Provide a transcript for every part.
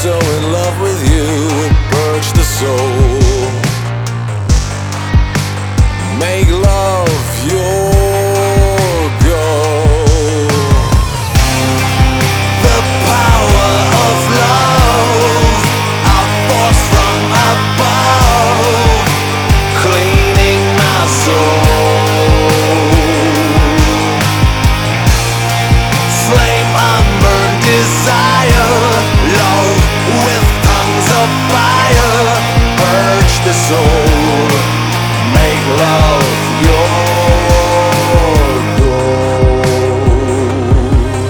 so in love with you. Purge the soul, make love your goal. The power of love, a force from above, cleaning my soul. Flame unburned desire, love with tongues of fire. Purge the soul, make love your goal.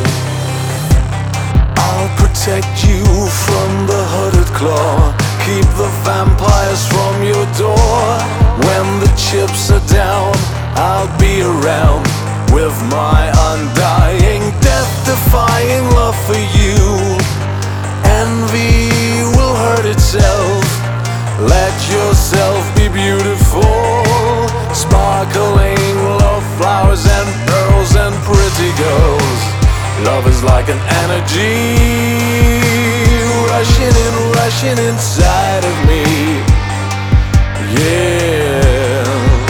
I'll protect you from the hooded claw, keep the vampires from your door. When the chips are down, I'll be around with my undying, death-defying love for you. Envy will hurt itself, let yourself be beautiful. Sparkling love flowers and pearls and pretty girls. Love is like an energy, rushing inside of me. Yeah.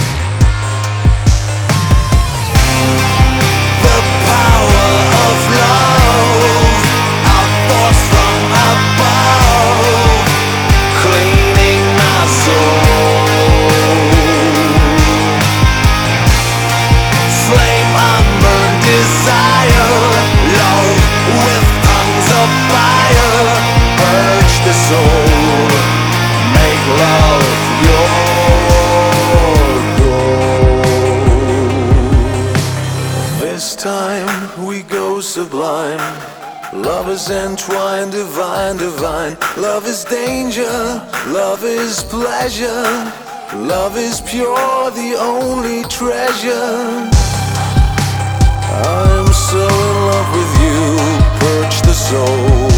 The power of love, a force from above, cleaning my soul. Flame unburned desire, love with tongues of fire. Purge the soul, make love your goal. This time we go sublime. Love is entwined, divine, divine. Love is danger, love is pleasure. Love is pure, the only treasure. I'm so in love with you. Purge the soul,